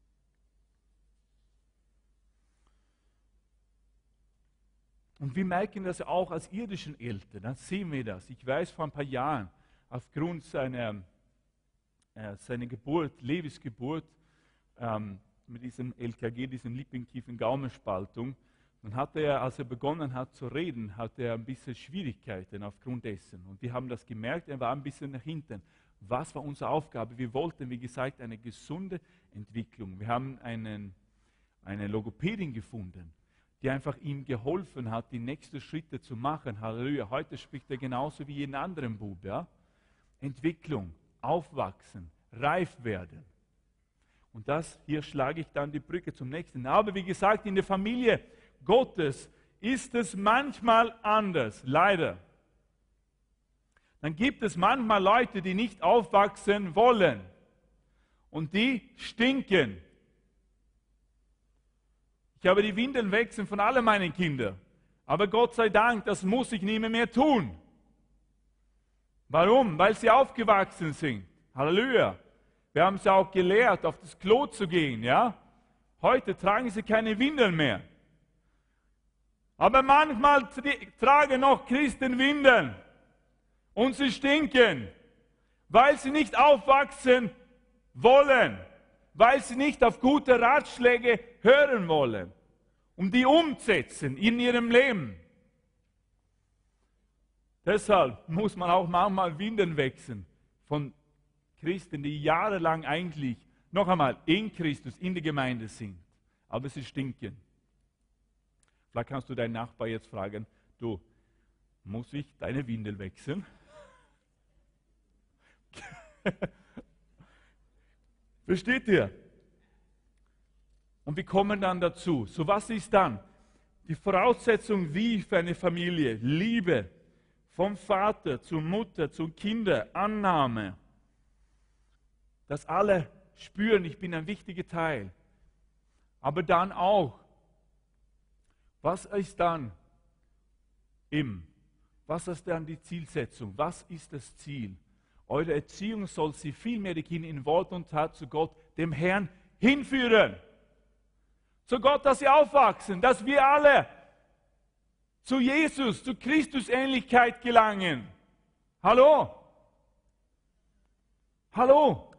[SPEAKER 2] Und wir merken das auch als irdischen Eltern, dann sehen wir das. Ich weiß, vor ein paar Jahren, aufgrund seiner, äh, seiner Geburt, Levis Geburt, ähm, mit diesem L K G, diesem Lippenkiefen-Gaumenspaltung, dann hatte er, als er begonnen hat zu reden, hatte er ein bisschen Schwierigkeiten aufgrund dessen. Und wir haben das gemerkt, er war ein bisschen nach hinten. Was war unsere Aufgabe? Wir wollten, wie gesagt, eine gesunde Entwicklung. Wir haben einen, eine Logopädin gefunden, die einfach ihm geholfen hat, die nächsten Schritte zu machen. Halleluja, heute spricht er genauso wie jeden anderen Bub. Ja? Entwicklung, aufwachsen, reif werden. Und das, hier schlage ich dann die Brücke zum nächsten. Aber wie gesagt, in der Familie Gottes ist es manchmal anders, leider. Dann gibt es manchmal Leute, die nicht aufwachsen wollen und die stinken. Ich habe die Windeln wechseln von allen meinen Kindern, aber Gott sei Dank, das muss ich nicht mehr, mehr tun. Warum? Weil sie aufgewachsen sind. Halleluja. Wir haben sie auch gelehrt, auf das Klo zu gehen. Ja? Heute tragen sie keine Windeln mehr. Aber manchmal tragen noch Christen Windeln. Und sie stinken, weil sie nicht aufwachsen wollen. Weil sie nicht auf gute Ratschläge hören wollen. Und die umsetzen in ihrem Leben. Deshalb muss man auch manchmal Windeln wechseln von Christen, die jahrelang eigentlich, noch einmal, in Christus, in der Gemeinde sind. Aber sie stinken. Vielleicht kannst du deinen Nachbar jetzt fragen, du, muss ich deine Windel wechseln? Versteht ihr? Und wir kommen dann dazu. So, was ist dann? Die Voraussetzung wie für eine Familie? Liebe vom Vater zur Mutter, zu Kindern, Annahme. Dass alle spüren, ich bin ein wichtiger Teil. Aber dann auch, was ist dann im? Was ist dann die Zielsetzung? Was ist das Ziel? Eure Erziehung soll sie vielmehr die Kinder in Wort und Tat zu Gott, dem Herrn, hinführen. Zu Gott, dass sie aufwachsen, dass wir alle zu Jesus, zu Christusähnlichkeit gelangen. Hallo? Hallo?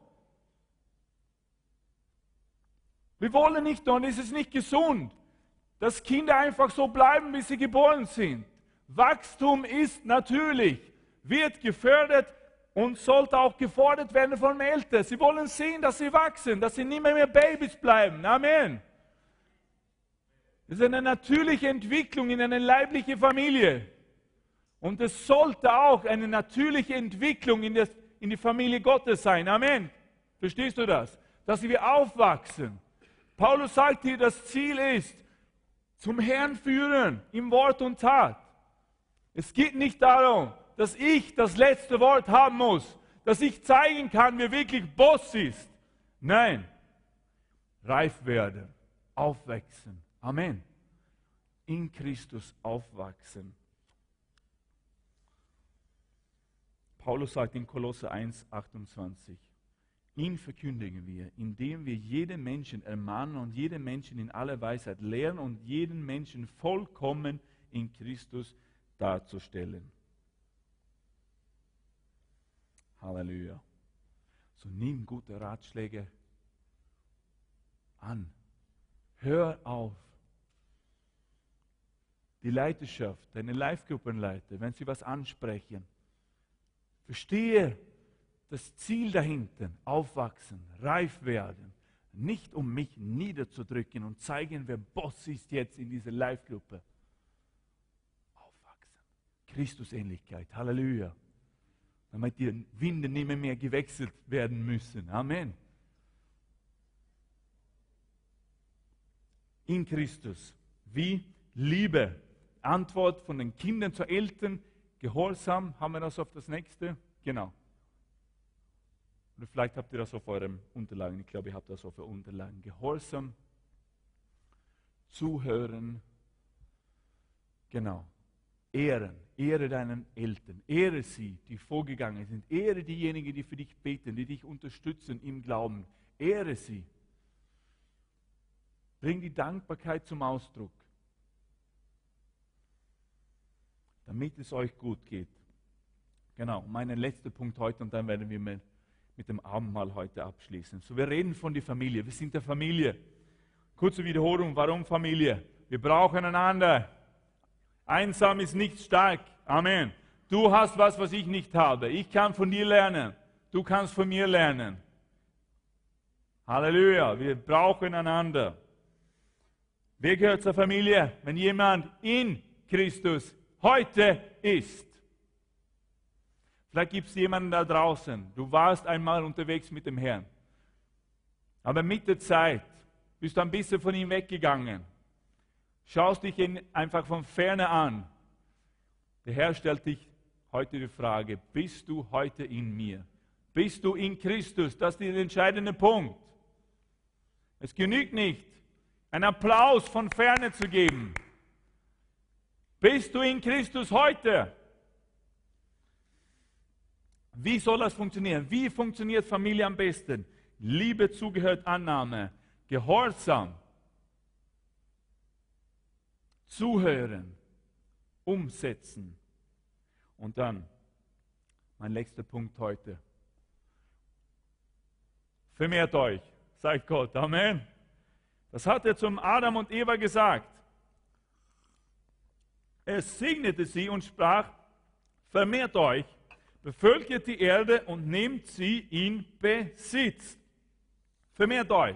[SPEAKER 2] Wir wollen nicht, und es ist nicht gesund, dass Kinder einfach so bleiben, bis sie geboren sind. Wachstum ist natürlich, wird gefördert und sollte auch gefordert werden von den Eltern. Sie wollen sehen, dass sie wachsen, dass sie nicht mehr, mehr Babys bleiben. Amen. Das ist eine natürliche Entwicklung in eine leibliche Familie. Und es sollte auch eine natürliche Entwicklung in, das, in die Familie Gottes sein. Amen. Verstehst du das? Dass wir aufwachsen. Paulus sagt hier, das Ziel ist, zum Herrn führen, im Wort und Tat. Es geht nicht darum, dass ich das letzte Wort haben muss, dass ich zeigen kann, wer wirklich Boss ist. Nein, reif werden, aufwachsen. Amen. In Christus aufwachsen. Paulus sagt in Kolosser eins, achtundzwanzig, ihn verkündigen wir, indem wir jeden Menschen ermahnen und jeden Menschen in aller Weisheit lehren und jeden Menschen vollkommen in Christus darzustellen. Halleluja. So nimm gute Ratschläge an. Hör auf. Die Leiterschaft, deine Live-Gruppenleiter, wenn sie was ansprechen, verstehe das Ziel dahinter, aufwachsen, reif werden, nicht um mich niederzudrücken und zeigen, wer Boss ist jetzt in dieser Live-Gruppe. Aufwachsen. Christusähnlichkeit, Halleluja. Damit die Winde nicht mehr, mehr gewechselt werden müssen. Amen. In Christus. Wie? Liebe. Antwort von den Kindern zu Eltern. Gehorsam. Haben wir das auf das nächste? Genau. Oder vielleicht habt ihr das auf euren Unterlagen. Ich glaube, ihr habt das auf euren Unterlagen. Gehorsam. Zuhören. Genau. Ehren. Ehre deinen Eltern. Ehre sie, die vorgegangen sind. Ehre diejenigen, die für dich beten, die dich unterstützen im Glauben. Ehre sie. Bring die Dankbarkeit zum Ausdruck. Damit es euch gut geht. Genau, mein letzter Punkt heute und dann werden wir mit, mit dem Abendmahl heute abschließen. So, wir reden von der Familie. Wir sind der Familie. Kurze Wiederholung, warum Familie? Wir brauchen einander. Einsam ist nicht stark. Amen. Du hast was, was ich nicht habe. Ich kann von dir lernen. Du kannst von mir lernen. Halleluja. Wir brauchen einander. Wer gehört zur Familie? Wenn jemand in Christus heute ist. Vielleicht gibt es jemanden da draußen. Du warst einmal unterwegs mit dem Herrn. Aber mit der Zeit bist du ein bisschen von ihm weggegangen. Schaust dich ihn einfach von ferne an. Der Herr stellt dich heute die Frage, bist du heute in mir? Bist du in Christus? Das ist der entscheidende Punkt. Es genügt nicht, einen Applaus von ferne zu geben. Bist du in Christus heute? Wie soll das funktionieren? Wie funktioniert Familie am besten? Liebe, Zugehört, Annahme, Gehorsam, Zuhören, Umsetzen. Und dann, mein letzter Punkt heute. Vermehrt euch, sagt Gott. Amen. Das hat er zum Adam und Eva gesagt. Er segnete sie und sprach, vermehrt euch, bevölkert die Erde und nehmt sie in Besitz. Vermehrt euch.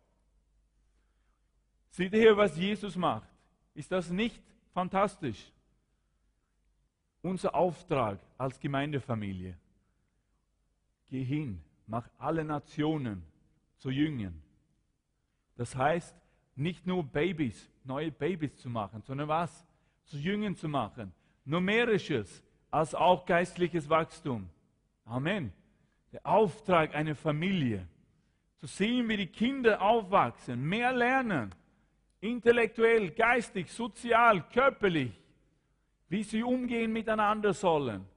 [SPEAKER 2] Seht ihr hier, was Jesus macht? Ist das nicht fantastisch? unser Auftrag als Gemeindefamilie. Geh hin, mach alle Nationen zu Jüngern. Das heißt, nicht nur Babys, neue Babys zu machen, sondern was? Zu Jüngern zu machen. Numerisches als auch geistliches Wachstum. Amen. Der Auftrag einer Familie. Zu sehen, wie die Kinder aufwachsen, mehr lernen. Intellektuell, geistig, sozial, körperlich. Wie sie umgehen miteinander sollen.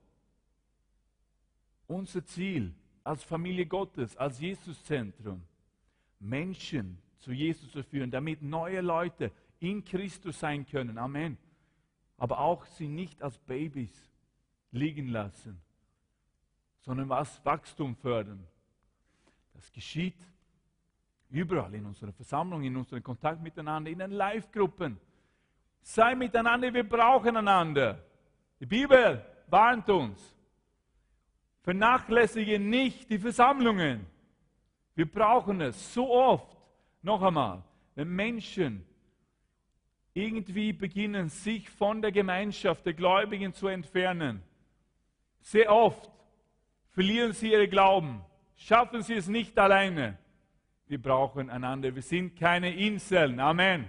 [SPEAKER 2] Unser Ziel als Familie Gottes, als Jesuszentrum, Menschen zu Jesus zu führen, damit neue Leute in Christus sein können. Amen. Aber auch sie nicht als Babys liegen lassen, sondern was Wachstum fördern. Das geschieht überall in unserer Versammlung, in unserem Kontakt miteinander, in den Live-Gruppen. Sei miteinander, wir brauchen einander. Die Bibel warnt uns. Vernachlässige nicht die Versammlungen. Wir brauchen es so oft. Noch einmal, wenn Menschen irgendwie beginnen, sich von der Gemeinschaft der Gläubigen zu entfernen, sehr oft verlieren sie ihren Glauben, schaffen sie es nicht alleine. Wir brauchen einander, wir sind keine Inseln. Amen.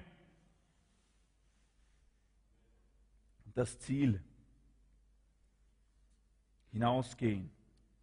[SPEAKER 2] Das Ziel, hinausgehen,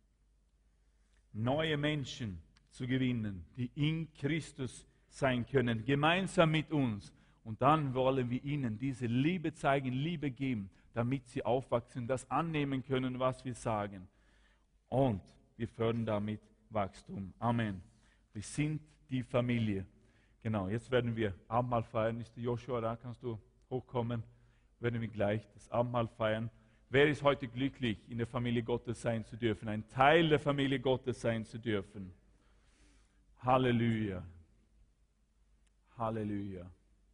[SPEAKER 2] neue Menschen zu gewinnen, die in Christus sein können, gemeinsam mit uns. Und dann wollen wir ihnen diese Liebe zeigen, Liebe geben, damit sie aufwachsen, das annehmen können, was wir sagen. Und wir fördern damit Wachstum. Amen. Wir sind die Familie. Genau, jetzt werden wir Abendmahl feiern. Ist der Joshua da? Kannst du hochkommen? Werden wir gleich das Abendmahl feiern. Wer ist heute glücklich, in der Familie Gottes sein zu dürfen, ein Teil der Familie Gottes sein zu dürfen? Halleluja. Halleluja.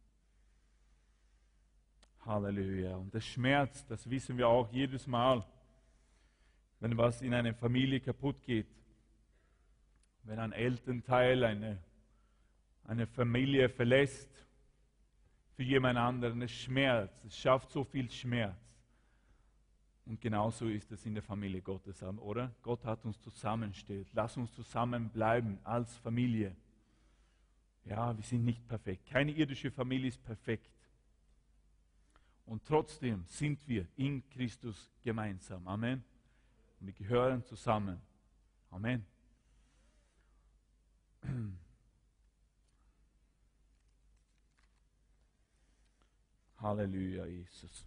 [SPEAKER 2] Halleluja. Und das schmerzt, das wissen wir auch jedes Mal, wenn was in einer Familie kaputt geht. Wenn ein Elternteil eine, eine Familie verlässt für jemand anderen, es schmerzt, es schafft so viel Schmerz. Und genauso ist es in der Familie Gottes, oder? Gott hat uns zusammengestellt. Lass uns zusammenbleiben als Familie. Ja, wir sind nicht perfekt. Keine irdische Familie ist perfekt. Und trotzdem sind wir in Christus gemeinsam. Amen. Und wir gehören zusammen. Amen. Halleluja, Jesus.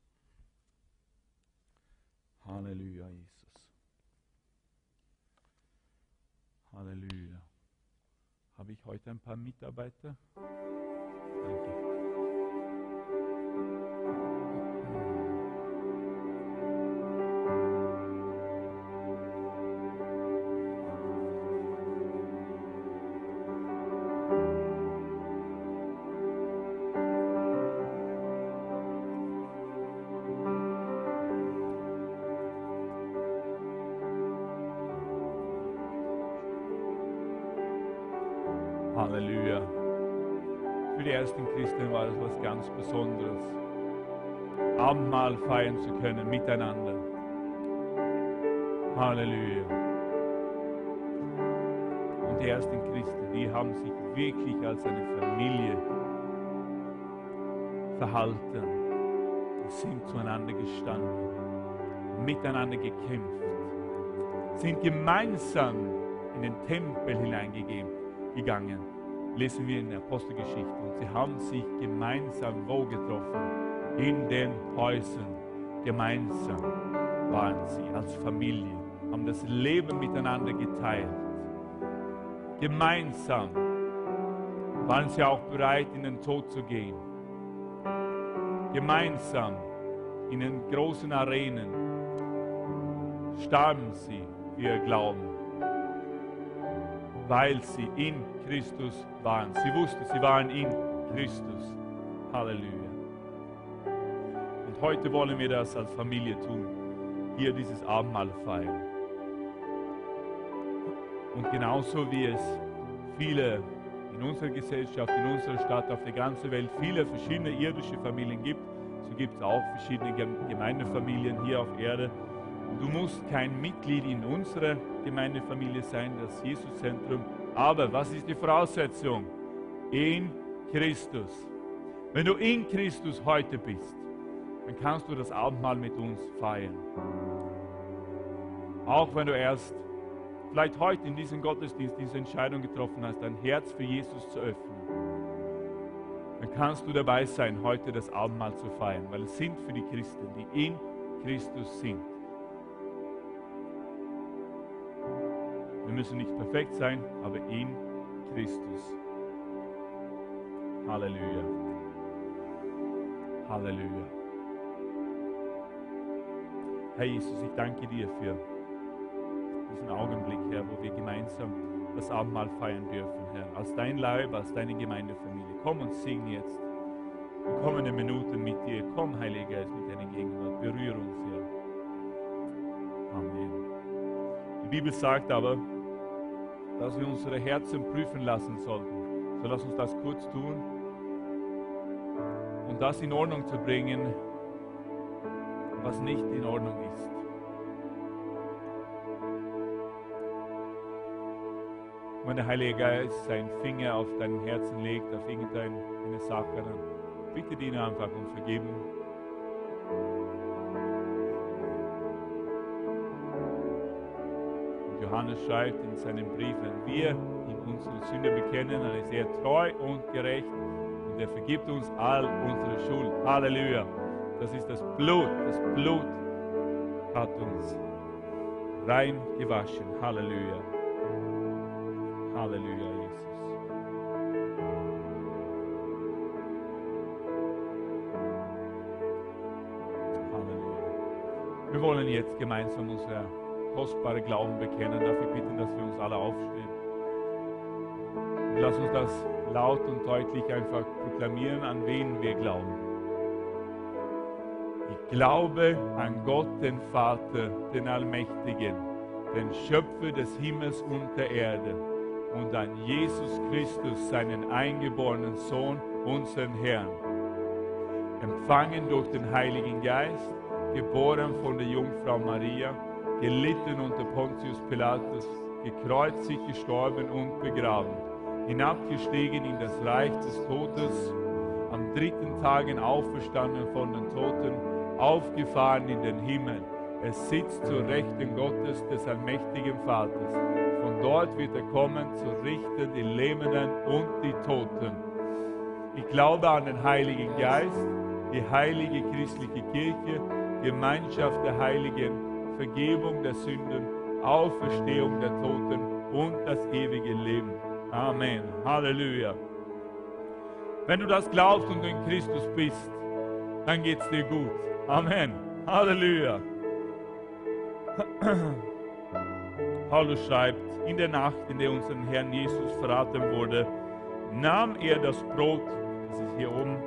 [SPEAKER 2] Halleluja, Jesus. Halleluja. Habe ich heute ein paar Mitarbeiter? Danke. Halleluja. Für die ersten Christen war es was ganz Besonderes, Abendmahl feiern zu können miteinander. Halleluja. Und die ersten Christen, die haben sich wirklich als eine Familie verhalten und sind zueinander gestanden, miteinander gekämpft, sind gemeinsam in den Tempel hineingegeben. gegangen, lesen wir in der Apostelgeschichte. Und sie haben sich gemeinsam wo getroffen? In den Häusern. Gemeinsam waren sie als Familie, haben das Leben miteinander geteilt. Gemeinsam waren sie auch bereit, in den Tod zu gehen. Gemeinsam in den großen Arenen starben sie für ihr Glauben, weil sie in Christus waren. Sie wussten, sie waren in Christus. Halleluja. Und heute wollen wir das als Familie tun. Hier dieses Abendmahl feiern. Und genauso wie es viele in unserer Gesellschaft, in unserer Stadt, auf der ganzen Welt, viele verschiedene irdische Familien gibt, So gibt es auch verschiedene Gemeindefamilien hier auf Erde. Du musst kein Mitglied in unserer Gemeindefamilie sein, das Jesuszentrum. Aber was ist die Voraussetzung? In Christus. Wenn du in Christus heute bist, dann kannst du das Abendmahl mit uns feiern. Auch wenn du erst vielleicht heute in diesem Gottesdienst diese Entscheidung getroffen hast, dein Herz für Jesus zu öffnen, dann kannst du dabei sein, heute das Abendmahl zu feiern, weil es sind für die Christen, die in Christus sind. Wir müssen nicht perfekt sein, aber in Christus. Halleluja. Halleluja. Herr Jesus, ich danke dir für diesen Augenblick, Herr, wo wir gemeinsam das Abendmahl feiern dürfen, Herr. Als dein Leib, als deine Gemeindefamilie. Komm und sing jetzt die kommenden Minuten mit dir. Komm, Heiliger Geist, mit deiner Gegenwart. Berühre uns, Herr. Amen. Die Bibel sagt aber, dass wir unsere Herzen prüfen lassen sollten. So lass uns das kurz tun. Und das in Ordnung zu bringen, was nicht in Ordnung ist. Wenn der Heilige Geist seinen Finger auf deinem Herzen legt, auf irgendeine Sache, dann bitte ihn einfach um Vergebung. Und Johannes schreibt in seinem Brief, wenn wir in unsere Sünde bekennen, dann ist er treu und gerecht und er vergibt uns all unsere Schuld. Halleluja! Das ist das Blut. Das Blut hat uns rein gewaschen. Halleluja. Halleluja, Jesus. Halleluja. Wir wollen jetzt gemeinsam unser kostbare Glauben bekennen. Darf ich bitten, dass wir uns alle aufstehen? Und lass uns das laut und deutlich einfach proklamieren, an wen wir glauben. Ich glaube an Gott, den Vater, den Allmächtigen, den Schöpfer des Himmels und der Erde, und an Jesus Christus, seinen eingeborenen Sohn, unseren Herrn, empfangen durch den Heiligen Geist, geboren von der Jungfrau Maria, gelitten unter Pontius Pilatus, gekreuzigt, gestorben und begraben, hinabgestiegen in das Reich des Todes, am dritten Tagen auferstanden von den Toten, aufgefahren in den Himmel. Es sitzt zur Rechten Gottes, des allmächtigen Vaters. Von dort wird er kommen, zu richten die Lebenden und die Toten. Ich glaube an den Heiligen Geist, die heilige christliche Kirche, Gemeinschaft der Heiligen, Vergebung der Sünden, Auferstehung der Toten und das ewige Leben. Amen. Halleluja. Wenn du das glaubst und du in Christus bist, dann geht es dir gut. Amen. Halleluja. Paulus schreibt, in der Nacht, in der unser Herrn Jesus verraten wurde, nahm er das Brot, das ist hier oben,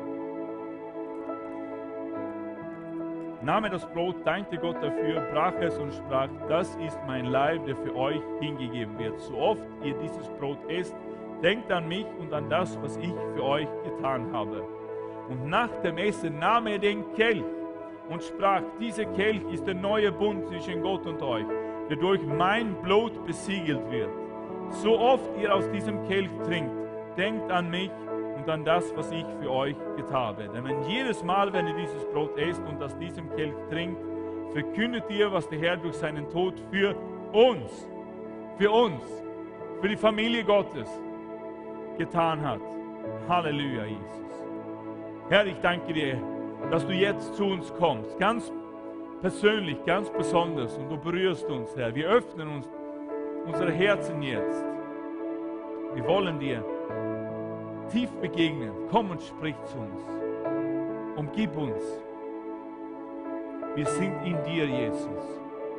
[SPEAKER 2] nahm er das Brot, dankte Gott dafür, brach es und sprach, das ist mein Leib, der für euch hingegeben wird. So oft ihr dieses Brot esst, denkt an mich und an das, was ich für euch getan habe. Und nach dem Essen nahm er den Kelch und sprach, dieser Kelch ist der neue Bund zwischen Gott und euch, der durch mein Blut besiegelt wird. So oft ihr aus diesem Kelch trinkt, denkt an mich und an das, was ich für euch getan habe. Denn wenn jedes Mal, wenn ihr dieses Brot esst und aus diesem Kelch trinkt, verkündet ihr, was der Herr durch seinen Tod für uns, für uns, für die Familie Gottes getan hat. Halleluja, Jesus. Herr, ich danke dir, dass du jetzt zu uns kommst, ganz persönlich, ganz besonders, und du berührst uns, Herr. Wir öffnen uns unsere Herzen jetzt. Wir wollen dir tief begegnen. Komm und sprich zu uns. Umgib uns. Wir sind in dir, Jesus.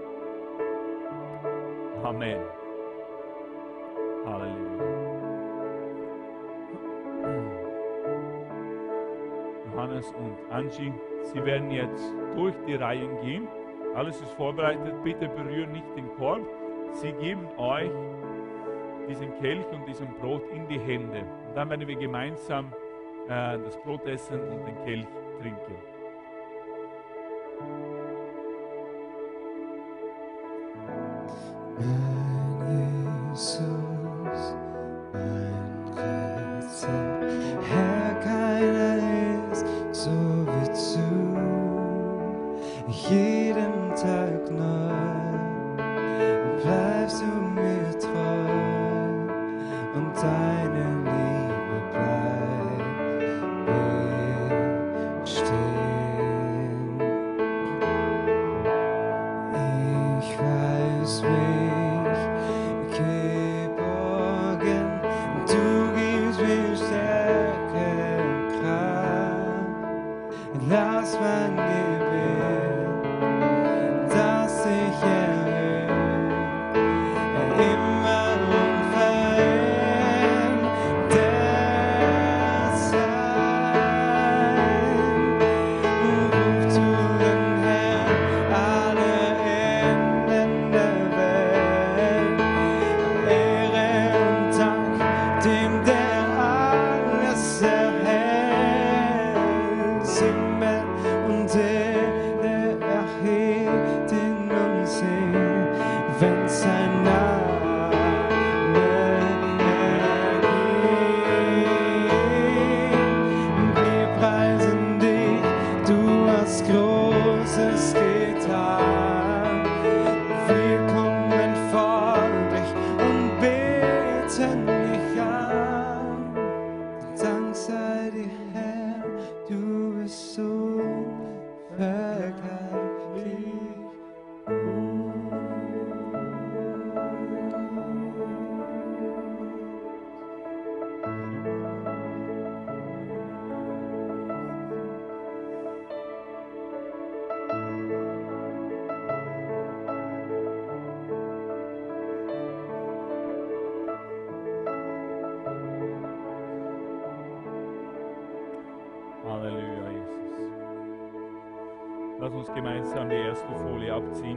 [SPEAKER 2] Amen. Halleluja. Johannes und Angie, sie werden jetzt durch die Reihen gehen. Alles ist vorbereitet. Bitte berühren nicht den Korb. Sie geben euch diesen Kelch und diesen Brot in die Hände. Und dann werden wir gemeinsam äh, das Brot essen und den Kelch trinken. Halleluja, Jesus. Lass uns gemeinsam die erste Folie abziehen.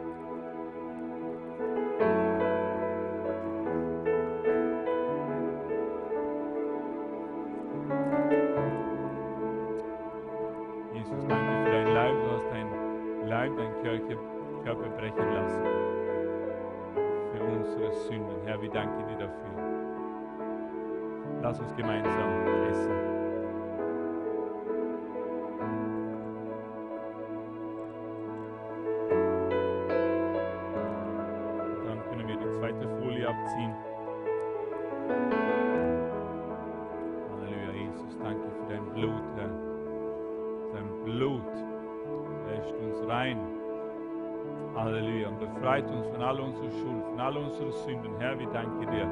[SPEAKER 2] Jesus, danke für dein Leib. Du hast dein Leib, dein Körper, Körper brechen lassen. Für unsere Sünden. Herr, wir danken dir dafür. Lass uns gemeinsam essen. Abziehen. Halleluja, Jesus, danke für dein Blut, Herr. Dein Blut wäscht uns rein. Halleluja, und befreit uns von all unserer Schuld, von all unseren Sünden. Herr, wir danken dir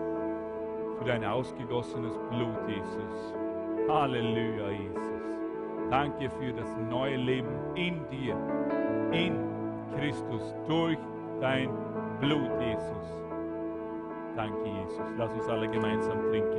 [SPEAKER 2] für dein ausgegossenes Blut, Jesus. Halleluja, Jesus. Danke für das neue Leben in dir, in Christus, durch dein Blut, Jesus. Danke, Jesus. Lass uns alle gemeinsam trinken.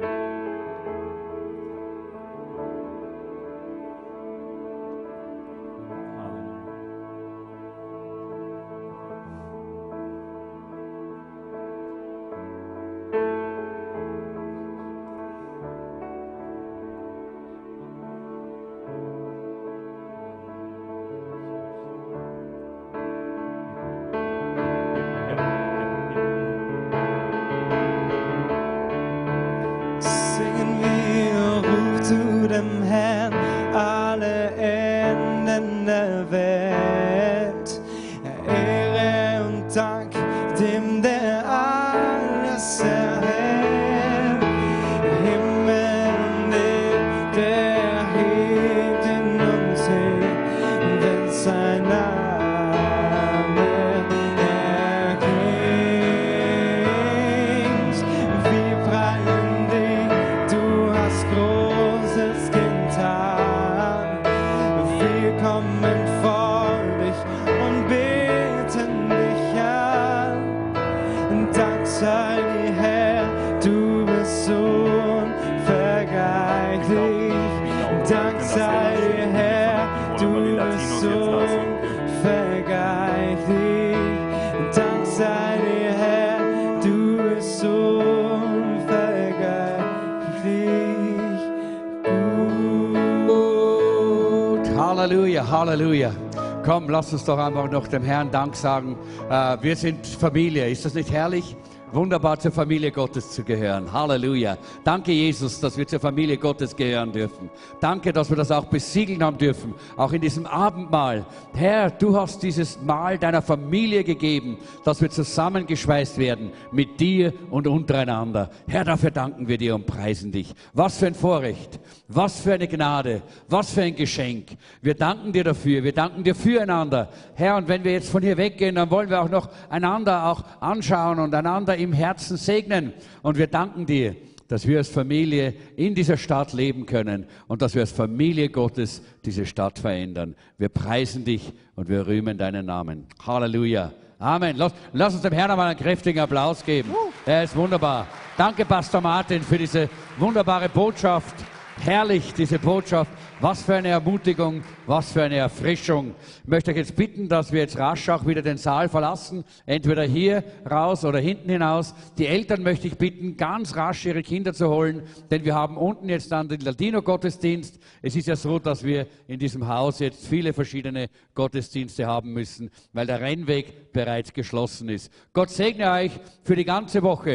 [SPEAKER 3] Halleluja, Halleluja. Komm, lass uns doch einfach noch dem Herrn Dank sagen. Äh, wir sind Familie. Ist das nicht herrlich? Wunderbar, zur Familie Gottes zu gehören. Halleluja. Danke, Jesus, dass wir zur Familie Gottes gehören dürfen. Danke, dass wir das auch besiegeln haben dürfen, auch in diesem Abendmahl. Herr, du hast dieses Mahl deiner Familie gegeben, dass wir zusammengeschweißt werden mit dir und untereinander. Herr, dafür danken wir dir und preisen dich. Was für ein Vorrecht, was für eine Gnade, was für ein Geschenk. Wir danken dir dafür, wir danken dir füreinander. Herr, und wenn wir jetzt von hier weggehen, dann wollen wir auch noch einander auch anschauen und einander im Herzen segnen. Und wir danken dir, dass wir als Familie in dieser Stadt leben können und dass wir als Familie Gottes diese Stadt verändern. Wir preisen dich und wir rühmen deinen Namen. Halleluja. Amen. Lass, lass uns dem Herrn einmal einen kräftigen Applaus geben. Er ist wunderbar. Danke, Pastor Martin, für diese wunderbare Botschaft. Herrlich, diese Botschaft. Was für eine Ermutigung, was für eine Erfrischung. Ich möchte euch jetzt bitten, dass wir jetzt rasch auch wieder den Saal verlassen. Entweder hier raus oder hinten hinaus. Die Eltern möchte ich bitten, ganz rasch ihre Kinder zu holen, denn wir haben unten jetzt dann den Ladino-Gottesdienst. Es ist ja so, dass wir in diesem Haus jetzt viele verschiedene Gottesdienste haben müssen, weil der Rennweg bereits geschlossen ist. Gott segne euch für die ganze Woche.